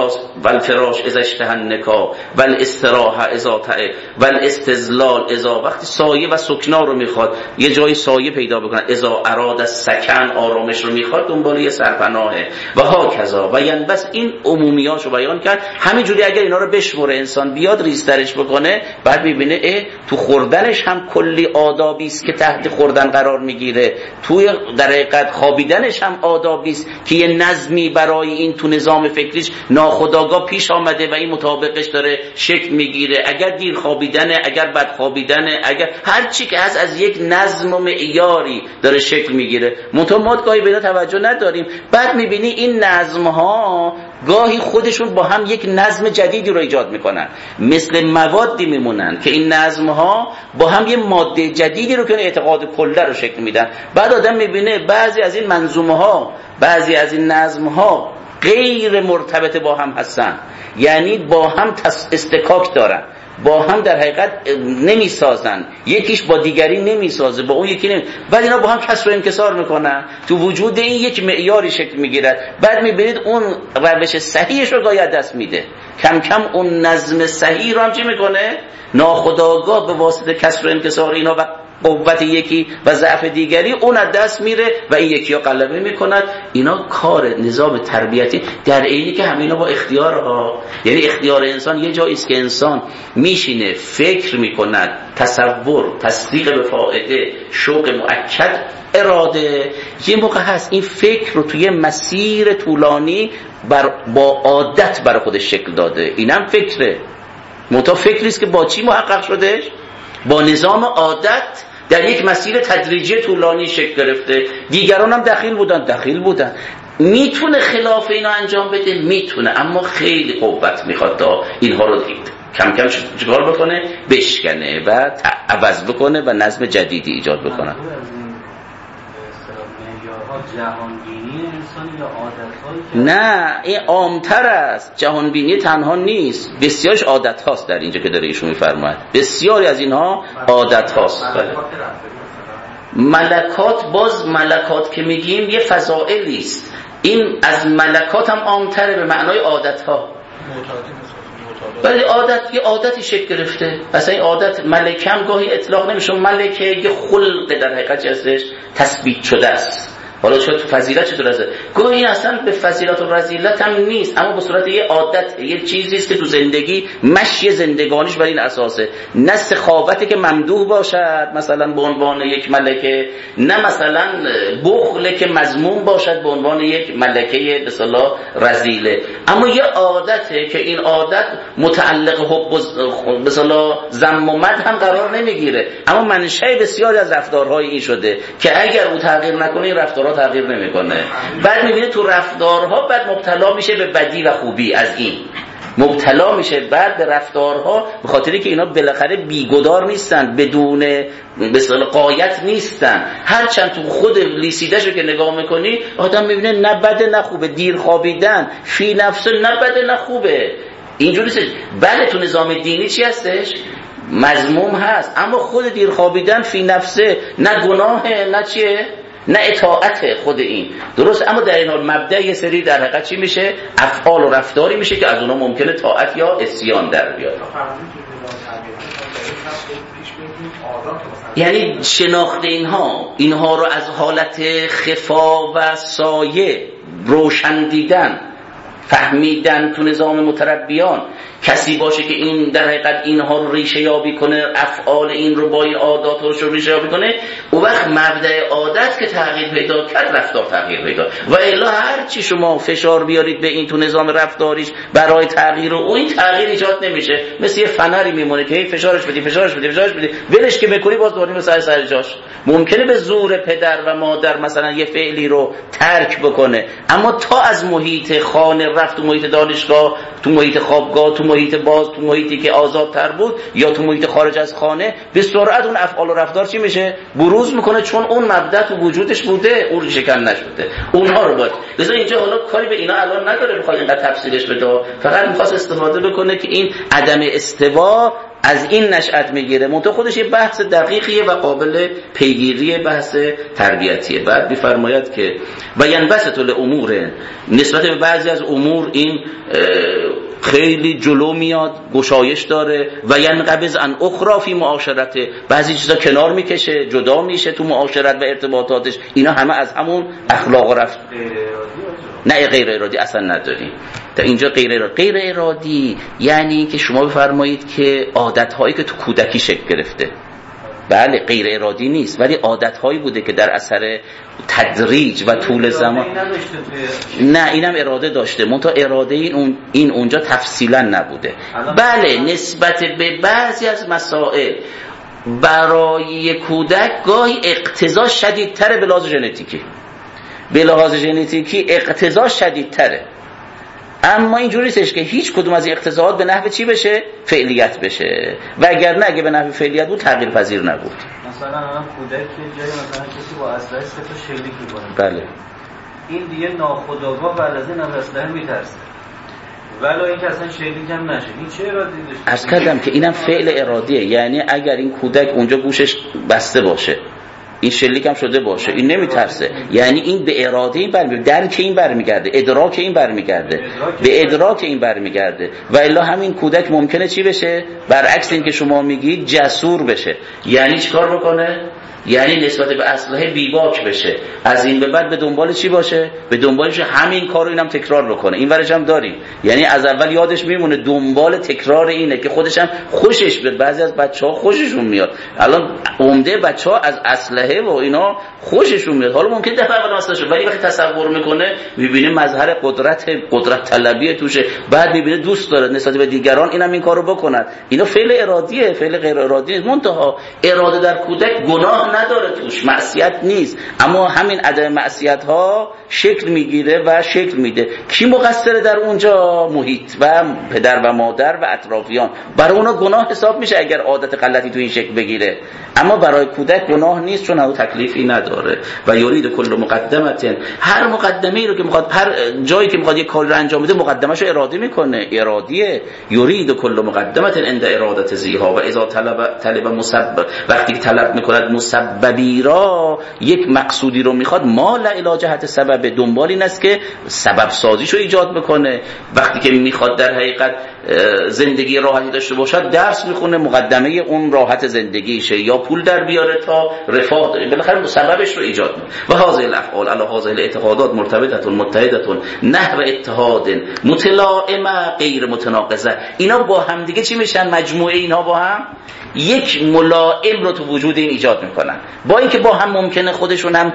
[SPEAKER 3] الفراش اذا اشتهى النکاح و الاستراحه اذا تعب و الاستظلال اذا، وقتی سایه و سکنا رو میخواد، یه جای سایه پیدا بکنن، اذا اراد السکن، آرامش رو میخواد، دنبال یه سرپناهه. و هاکذا و ینبس. این عمومیاشو بیان کرد. همینجوری اگر اینا رو بشمره انسان بیاد ریزترش بکنه، بعد میبینه تو خوردنش هم کلی آدابی است که تحت خوردن قرار میگیره، توی در حقیقت خوابیدنش هم آدابی است که یه نظمی برای این تو نظام فکریش ناخودآگاه پیش آمده و این مطابقش داره شکل میگیره. اگر دیر خوابیدنه، اگر بد خوابیدنه، اگر هر چی که هست از یک نظم و معیاری داره شکل میگیره. منتها ما گاهی به اینا توجه نداریم. بعد میبینی این نظم ها گاهی خودشون با هم یک نظم جدیدی رو ایجاد میکنن، مثل موادی میمونن که این نظم ها با هم یه ماده جدیدی رو که اعتقاد کله رو شکل میدن. بعد آدم میبینه بعضی از این منظومه ها، بعضی از این نظم ها غیر مرتبط با هم هستن، یعنی با هم استکاک دارن، با هم در حقیقت نمیسازن، یکیش با دیگری نمیسازه، با اون یکی بعد اینا با هم کسر و انکسار میکنن، تو وجود این یک معیاری شکل میگیرد. بعد میبینید اون روش صحیحش رو گاهی دست میده، کم کم اون نظم صحیح رو هم چی میکنه، ناخودآگاه به واسطه کسر و انکسار اینا و قوت یکی و ضعف دیگری اون از دست میره و این یکی ها غلبه میکند. اینا کار نظام تربیتی در عینی که همینا با اختیارها، یعنی اختیار انسان یه جایی است که انسان میشینه فکر میکند، تصور، تصدیق به فائده، شوق مؤکد، اراده. یه موقع هست این فکر رو توی مسیر طولانی با عادت برای خودش شکل داده. اینم فکره، منتها فکری است که با چی محقق شدهش؟ با نظام عادت در یک مسیر تدریجی طولانی شکل گرفته. دیگران هم دخیل بودن. میتونه خلاف اینا انجام بده، میتونه، اما خیلی قوت میخواد تا اینها رو دید کم کم چیکار بکنه، بشکنه و عوض بکنه و نظم جدیدی ایجاد بکنه.
[SPEAKER 6] جهانبینی انسان یا عادت‌هایی که
[SPEAKER 3] نه، این عام‌تر است. جهانبینی تنها نیست، بسیارش عادت هاست. در اینجا که داره ایشون میفرماید بسیاری از اینها عادت هاست. ملکات، باز ملکات که میگیم یه فضائلی است، این از ملکات هم عام‌تره به معنای عادت ها. ولی عادت یه عادتی شکل گرفته. اصلا این عادت ملکم گاهی اطلاق نمیشه، ملکه یه خلق در حقیقت هستش تثبیت شده است. حالا چرا تو فضیلت چطور هست؟ گاهی این اصلا به فضیلت و رذیلت هم نیست، اما به صورت یه عادت، یه چیزی است که تو زندگی مشی زندگانیش بر این اساسه. نه سخاوتی که ممدوح باشد مثلا به عنوان یک ملکه، نه مثلا بخل که مذموم باشد به عنوان یک ملکه به اصطلاح رذیله، اما یه عادته که این عادت متعلق حب به اصطلاح ذم و مدح هم قرار نمیگیره، اما منشأ بسیاری از رفتارهای این شده که اگر او تغییر نکنه این رفتارها تغییر نمیکنه. بعد میبینه تو رفتارها بعد مبتلا میشه به بدی و خوبی، از این مبتلا میشه بعد به رفتارها، به خاطری که اینا بالاخره بیگدار نیستن، بدون به اصطلاح غایت نیستن. هرچند تو خود لیسیده‌شو که نگاه میکنی آدم میبینه نه بده نه خوبه، دیر خوابیدن فی نفسه نه بده نه خوبه، اینجوری است. بله تو نظام دینی چی هستش؟ مذموم هست، اما خود دیر خوابیدن فی نفسه نه گناهه نه چیه، نه اطاعت خود این درست. اما در این حال مبدأ یه سری در حقیقت چی میشه؟ افعال و رفتاری میشه که از اونها ممکنه طاعت یا عصیان در بیاد. یعنی شناخت اینها رو از حالت خفا و سایه روشن دیدن، فهمیدن تو نظام متربیان، کسی باشه که این در حقیقت اینها رو ریشه یابی کنه، افعال این رو با این عادات رو ریشه یابی کنه، اون وقت مبدأ عادت که تغییر پیدا کرد رفتار تغییر پیدا. و الا هر چی شما فشار بیارید به این تو نظام رفتاریش برای تغییر و این تغییر ایجاد نمیشه، مثل یه فنری میمونه که فشارش بدی ولش که بکنی باز دوباره مثل سر جاش. ممکنه به زور پدر و مادر مثلا یه فعلی رو ترک بکنه، اما تا از محیط خانه رفت تو محیط دانشگاه، تو محیط خوابگاه، تو محیط باز، تو محیطی که آزادتر بود یا تو محیط خارج از خانه، به سرعت اون افعال و رفتار چی میشه؟ بروز میکنه، چون اون مبدأ تو وجودش بوده، اون شکن نشده. اونها رو باید لذا اینجا حالا کاری به اینا الان نداره بخواد اینقدر تفصیلش بده، فقط میخواست استفاده بکنه که این عدم استوا از این نشأت میگیره. منتها خودش یه بحث دقیقیه و قابل پیگیری بحث تربیتیه. بعد میفرماید که ینبسط الامور، نسبت به بعضی از امور این خیلی جلو میاد، گشایش داره. و ینقبض عن اخرى فی معاشرته، بعضی چیزا کنار میکشه، جدا میشه تو معاشرت و ارتباطاتش. اینا همه از همون اخلاق و رفت. نه غیر ارادی اصلا نداریم. تا اینجا غیر ارادی یعنی که شما بفرمایید که عادت‌هایی که تو کودکی شکل گرفته، بله غیر ارادی نیست، ولی عادت‌هایی بوده که در اثر تدریج و طول زمان نه اینم اراده داشته، منتها اراده این اونجا تفصیلا نبوده. بله نسبت به بعضی از مسائل برای کودک گاهی اقتضا شدیدتره به لحاظ ژنتیکی اقتضا شدیدتره، اما اینجوری نیستش که هیچ کدوم از این اقتضاعات به نحو چی بشه؟ فعلیت بشه. و اگر نه، اگه به نحو فعلیت بود تغییر پذیر نبود.
[SPEAKER 6] مثلا الان کودک جایی مثلا کسی با اسلحه سه تا شلیک می‌کنه،
[SPEAKER 3] بله
[SPEAKER 6] این دیگه ناخودآگاه بعد از این اسلحه میترسه، ولی اینکه اصلا شلیک هم نشه، این چه ارادی داشته؟
[SPEAKER 3] عرض کردم که اینم فعل ارادیه، یعنی اگر این کودک اونجا گوشش بسته باشه، این شلیک هم شده باشه، این نمیترسه، یعنی این به اراده این برمیگرده، درک این برمیگرده، ادراک این برمیگرده، به ادراک این برمیگرده. و الا همین کودک ممکنه چی بشه؟ برعکس این که شما میگید جسور بشه. یعنی چیکار بکنه؟ یعنی نسبت به اسلحه بیباک بشه، از این به بعد به دنبال چی باشه؟ به دنبالش همین کارو اینم تکرار بکنه. این ورش هم داریم، یعنی از اول یادش میمونه، دنبال تکرار اینه که خودش هم خوشش بیاد. بعضی از بچه‌ها خوششون میاد، الان عمده بچه‌ها از اسلحه و اینا خوششون میاد. حالا ممکن دفعه اول مسئله شه، ولی وقتی تصور میکنه میبینه مظهر قدرت طلبیه توشه، بعد میبینه دوست داره نسبت به دیگران اینم این کارو بکنن. اینا فعل ارادیه، فعل غیر ارادی نیست. منتها اراده در کودک گناه نداره توش، معصیت نیست، اما همین عدم معصیت ها شکل میگیره و شکل میده. کی مقصره در اونجا؟ محیط و پدر و مادر و اطرافیان. برای اونا گناه حساب میشه اگر عادت غلطی تو این شکل بگیره، اما برای کودک گناه نیست، چون او تکلیفی نداره. و یرید کل مقدمه، هر مقدمه‌ای رو که میخواد، هر جایی که میخواد یک کاری رو انجام بده مقدمه‌شو اراده میکنه، ارادیه. یرید کل مقدمه عند ارادت زیها و اذا طلب مسبب، وقتی که طلب میکند مسببی را، یک مقصودی رو میخواد، ما لا الی جهت سبب، دنبال این است که سبب سازیشو ایجاد بکنه. وقتی که میخواد در حقیقت زندگی راحتی داشته باشد، درس میخونه، مقدمه اون راحت زندگیشه، یا پول در بیاره تا رفاه داره، بالاخره سببش رو ایجاد میکنه. و هذه الافعال علی هذه الاعتقادات مرتبطه متحده نحو اتحاد متلائمه غیر متناقضه. اینا با هم دیگه چی میشن؟ مجموعه اینا با هم یک ملائم رو تو وجود این ایجاد میکنن، با اینکه با هم ممکنه خودشون هم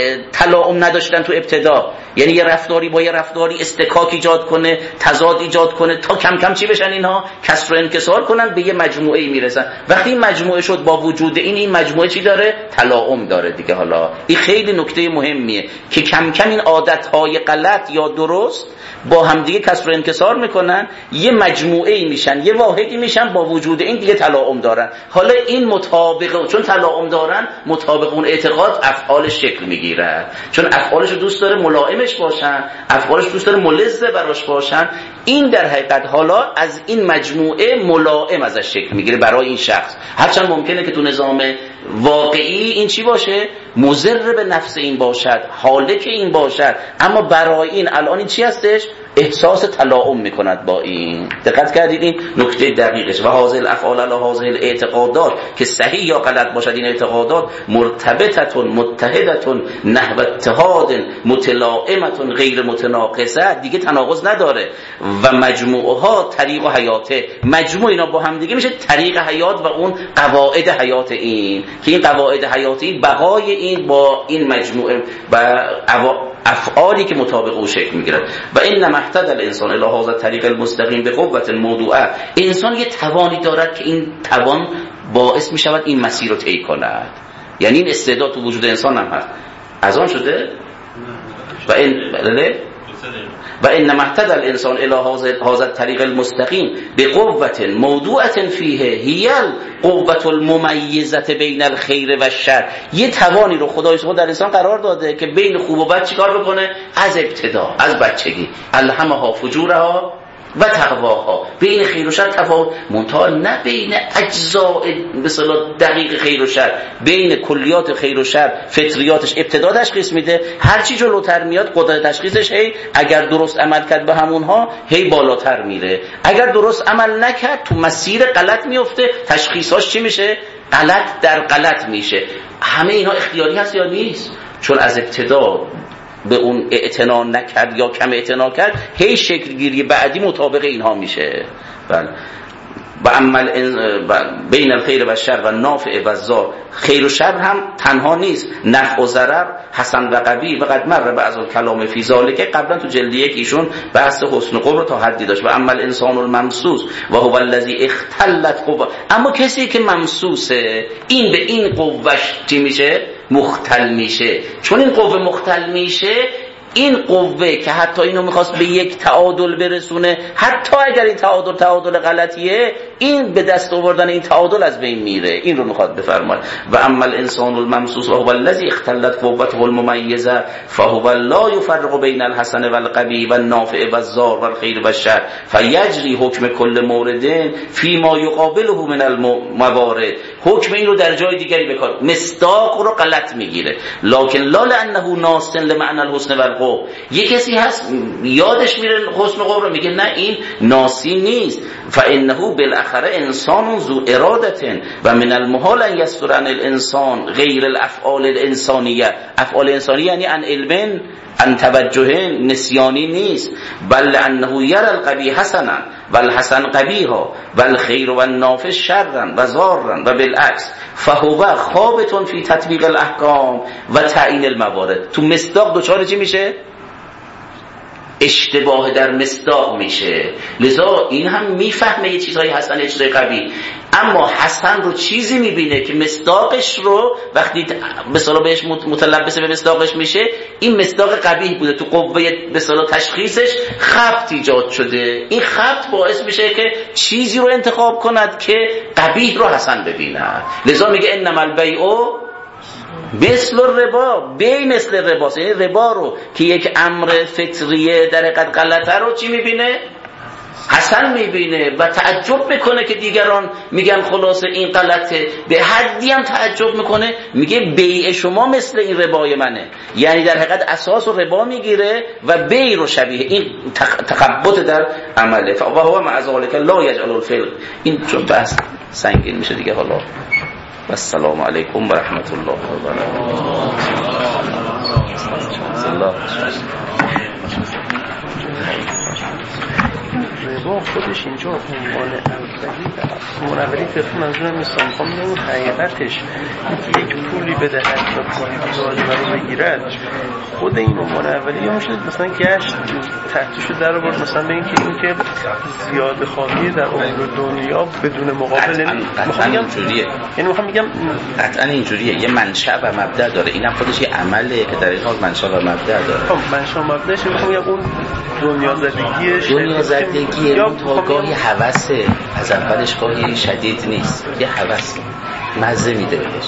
[SPEAKER 3] تلاؤم نداشتن تو ابتدا، یعنی یه رفتاری با یه رفتاری استکاک ایجاد کنه، تضاد ایجاد کنه، تا کم کم چی بشن؟ اینها کسر و انکسار کنن، به یه مجموعه میرسن. وقتی این مجموعه شد، با وجود این مجموعه چی داره؟ تلاؤم داره دیگه. حالا این خیلی نکته مهمیه که کم کم این عادتهای غلط یا درست با هم دیگه کسر و انکسار میکنن، یه مجموعه میشن، یه واحدی میشن، با وجود این دیگه تلاؤم دارن. حالا این مطابق، چون تلاؤم دارن، مطابق اون اعتقاد افعالش شکل میگیره، چون افعالش دوست داره ملائمش باشن، افعالش دوست داره ملزه براش باشن. این در حقیقت حالا از این مجموعه ملائم ازش شکل میگیره برای این شخص. هرچند ممکنه که تو نظام واقعی این چی باشه؟ مضر به نفس این باشد، هالک این باشد، اما برای این الان این چی هستش؟ احساس تلاؤم میکند با این. دقت کردید این نکته دقیقش. و هذه الافعال علی هذه الاعتقادات که صحیح یا غلط باشد این اعتقادات مرتبطه متحده نحو اتحاد متلائمه غیر متناقضه، دیگه تناقض نداره. و مجموعها طریق و حیاته، مجموع اینا با هم دیگه میشه طریق حیات و اون قواعد حیات این، که این قواعد حیاتی بقای این با این مجموعه و افعالی که مطابق او شکل میگیرد. و انما اهتدى الانسان الی هذا الطریق المستقیم بقوة موضوعه، انسان یه توانی دارد که این توان باعث میشود این مسیر رو طی کند. یعنی این استعداد تو وجود انسان هم هست. از آن شده و این و انما اهتدى الانسان الی هذا الطریق المستقیم بقوة موضوعه فیه هی القوة الممیزة بین الخیر و الشر. یه توانی رو خدای سبحانه در انسان قرار داده که بین خوب و بد چیکار بکنه؟ از ابتدا، از بچگی الهمها فجورها و تقواها، بین خیر و شر تفاوت، منتها نه بین اجزاء به اصطلاح دقیق خیر و شر، بین کلیات خیر و شر فطریاتش ابتدا تشخیص میده، هر چی جلوتر میاد قدرت تشخیصش هی اگر درست عمل کرد به همونها هی بالاتر میره، اگر درست عمل نکرد تو مسیر غلط میفته، تشخیصاش چی میشه؟ غلط در غلط میشه. همه اینا اختیاری هست یا نیست؟ چون از ابتدا به اون اعتنا نکرد یا کم اعتنا کرد، هی شکل گیری بعدی مطابق اینها میشه. بله. و عمل بین الخیر و شر و نافع و ضار، خیر و شر هم تنها نیست، نفع و ضرر، حسن و قبیح. و قد مر بعض الکلام فی ذلک، قبلا تو جلد یک ایشون بحث حسن و قبح رو تا حدی داشت. و عمل انسان الممسوس و هو الذی اختلت قوه، اما کسی که ممسوسه این به این قوهش چی میشه؟ مختل میشه. چون این قوه مختل میشه، این قوه که حتی اینو میخواست به یک تعادل برسونه، حتی اگر این تعادل غلطیه، این به دست آوردن این تعادل از بین میره. این رو میخواد بفرماید. و اما الانسان الممسوس و هو الذی اختلت قوته الممیزه فهو لا یفرق بین الحسن و القبیح و النافع و الضار و الخیر و الشر فیجری حکم کل مورد فیما یقابله من الموارد. حکم این رو در جای دیگری بکار، مصداق رو غلط میگیره. لکن لا لانه ناس لمعنى الحسن و یه کسی هست یادش میره حسن و قبح رو، میگه نه این ناسی نیست. فانه بالاخره انسان ذو اراده و من المحال ان یستر عن الانسان غیر الافعال الانسانیه. افعال انسانیه یعنی عن علم، عن توجه، نسیانی نیست. بل انه یرى القبیح حسنا و الحسن قبیحا و الخیر و النافع شرا و ضارا و بالعکس فهو خابط فی تطبیق الاحکام و تعیین الموارد. تو مصداق دوچار چی میشه؟ اشتباه در مصداق میشه. لذا این هم میفهمه یه چیزهای حسن، یه چیزهای قبیح، اما حسن رو چیزی میبینه که مصداقش رو وقتی به اصطلاح بهش متلبس به مصداقش میشه، این مصداق قبیح بوده، تو قوه به اصطلاح تشخیصش خبط ایجاد شده. این خبط باعث میشه که چیزی رو انتخاب کند که قبیح رو حسن ببیند. لذا میگه انما البیع مثل ربا، بی مثل ربا، یعنی ربا رو که یک امر فطریه در حقیقت غلطه رو چی میبینه؟ حسن میبینه و تعجب میکنه که دیگران میگن خلاصه این غلطه. به حدی هم تعجب میکنه، میگه بیع شما مثل این ربای منه، یعنی در حقیقت اساس رو ربا میگیره و بیع رو شبیه این تخبط در عمله. و هو مع ذلک لا یجعل الفعل. این چون بحث سنگین میشه دیگه. حالا السلام علیکم و رحمت الله و برکاته.
[SPEAKER 7] ربا خودش اینجا عنوان اولی فقه منظورم نیست، میخوام بگم اون حقیقتش یک پولی بدهد تا پایداری رو بگیرد، خود این عنوان اولی یا میشه مثلا گشت تحتشو در آورد مثلا به اینکه زیاده خواهی در امور دنیا بدون مقابل.
[SPEAKER 3] میخوام بگم اینجوریه،
[SPEAKER 7] یعنی میخوام بگم
[SPEAKER 3] قطعا اینجوریه، یه منشأ و مبدأ داره. اینم خودش یه عمله که در این حال منشأ و مبدأ داره.
[SPEAKER 7] خب منشأ و مبدأش میخوام بگم اون دنیا زدگی
[SPEAKER 3] یا تا گاهی هوسه، از اولش گاهی شدید نیست، یه هوس مزه میده بهش.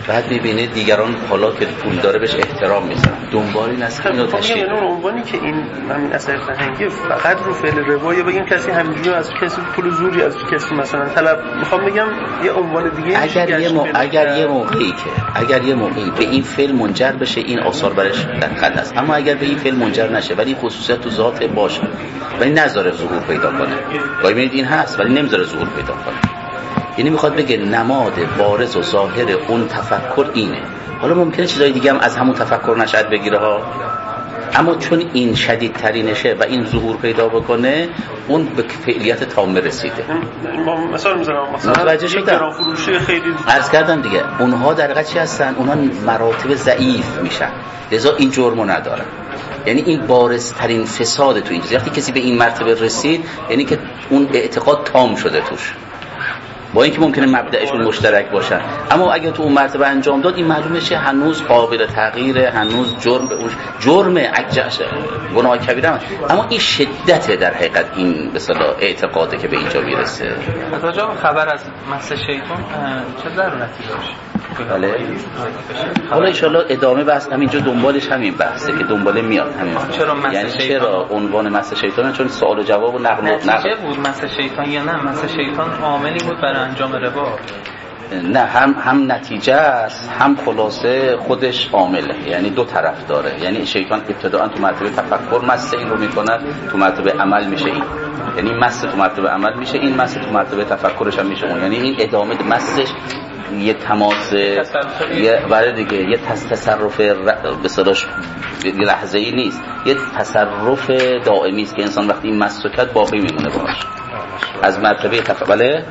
[SPEAKER 3] بعد می‌بینه دیگران حالا که پول داره بهش احترام میذارن، دنبال این است اینو تشکیل
[SPEAKER 7] اون عنوانی که این همین اثر فرهنگی فقط رو فعل روایه بگیم کسی همینجوری از کسی پول زوری از کسی مثلا طلب، میخوام بگم یه عنوان دیگه
[SPEAKER 3] اگر یه موقعی به این فعل منجر بشه این آثار برش در خط است، اما اگر به این فعل منجر نشه ولی خصوصیت تو ذات باشه ولی نذاره ظهور پیدا کنه، ببینید این هست ولی نمیذاره ظهور پیدا کنه، یعنی میخواد بگه نماد بارز و ظاهر اون تفکر اینه. حالا ممکنه چیزای دیگه هم از همون تفکر نشأت بگیره ها، اما چون این شدیدترینشه و این ظهور پیدا بکنه اون به فعلیت تام رسیده.
[SPEAKER 7] مثلا
[SPEAKER 3] متوجه شدم
[SPEAKER 7] فروشی خیلی
[SPEAKER 3] عرض کردم دیگه، اونها در حقیقت چی هستن؟ اونها مراتب ضعیف میشن، لذا این جرمو ندارن. یعنی این بارزترین فساد تو این وقتی کسی به این مرتبه رسید یعنی که اون اعتقاد تام شده توش، با اینکه ممکنه مبدأشون مشترک باشن، اما اگه تو اون مرتبه انجام داد این معلومه که هنوز قابل تغییره، هنوز جرم اکجاشه، گناه کبیره، اما این شدت در حقیقت این به اصطلاح اعتقاده که به اینجا میرسه.
[SPEAKER 8] حتی خبر از مس شیطان چه ضرورتی داشت؟
[SPEAKER 3] بله. حالا ان شاءالله ادامه بحث همینجا دنبالش همین بحثه که دنباله میاد همین. یعنی چرا عنوان مس شیطان؟ چون سوال و جواب و نقل
[SPEAKER 8] بود مس شیطان یا نه مس شیطان عاملی بود برای انجام ربا؟
[SPEAKER 3] نه، هم نتیجه است هم خلاصه خودش عامله، یعنی دو طرف داره. یعنی شیطان ابتداء تو مرتبه تفکر مس این رو میکنه، تو مرتبه عمل میشه این، یعنی مس تو مرتبه عمل میشه این، مس تو مرتبه تفکرش هم میشه اون، یعنی این ادامه مسش یه تماس یه برای دیگه یه تصرف به اصطلاح لحظه‌ای نیست، یه تصرف دائمی است که انسان وقتی این مسکت باقی میمونه باش از مرتبه بله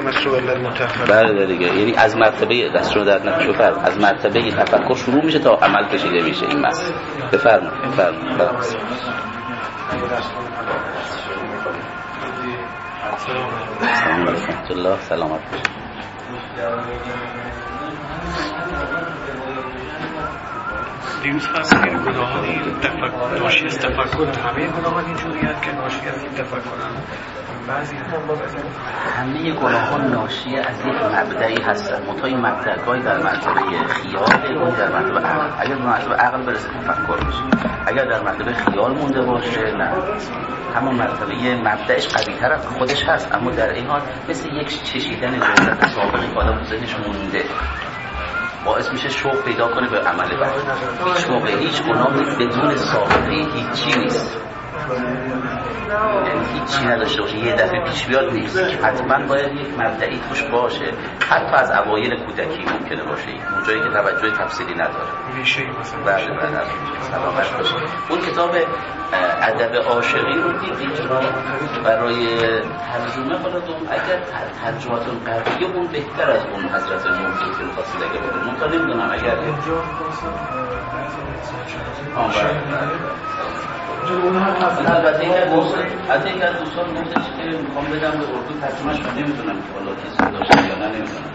[SPEAKER 3] بله دیگه، یعنی از مرتبه دستشو در نفشوتر از مرتبه تفکر شروع میشه تا عمل کشیده میشه این مس. بفرمایید الله سلامت باشید.
[SPEAKER 2] دیوز هست که گناهان این ناشی از تفکر، همه گناهان اینجوری هست که ناشی از این تفکر بعضی
[SPEAKER 3] همه گناهان ناشی از یک مبدعی هستن، منتها این مبدع گاهی در مرتبه خیال، گاهی در مرتبه عقل. اگر در مرتبه عقل برسه تفکر میشه، اگر در مرتبه خیال مونده باشه نه، همون مرتبه مبدعش قوی تر خودش هست، اما در این حال مثل یک چشیدن لذت سابقی که آدم ذهنش مونده باعث میشه شوق پیدا کنه به عمل بعد. هیچ موقع هیچ گناهی بدون سابقه هیچی نیست، یعنی هیچی نداشته باشه یه دفعه پیش بیاد نیست، حتما باید یک مبدعی توش باشه، حتی از اوایل کودکی ممکنه باشه، اون جایی که توجه تفصیلی نداره. بله سلامت باشه. اون کتاب ادب عاشقی رو دیدید برای ترجمه، حالا اگر ترجمه‌تون قویه اون بهتر از اون حضرت نوح که می‌خواستید اگه بگید، من تا نمیدونم اگر البته این دوستان گفتش که میخوام بدم به اردو ترجمهش رو نمیدونم که حالا کسی داشته یا نه نمیدونم.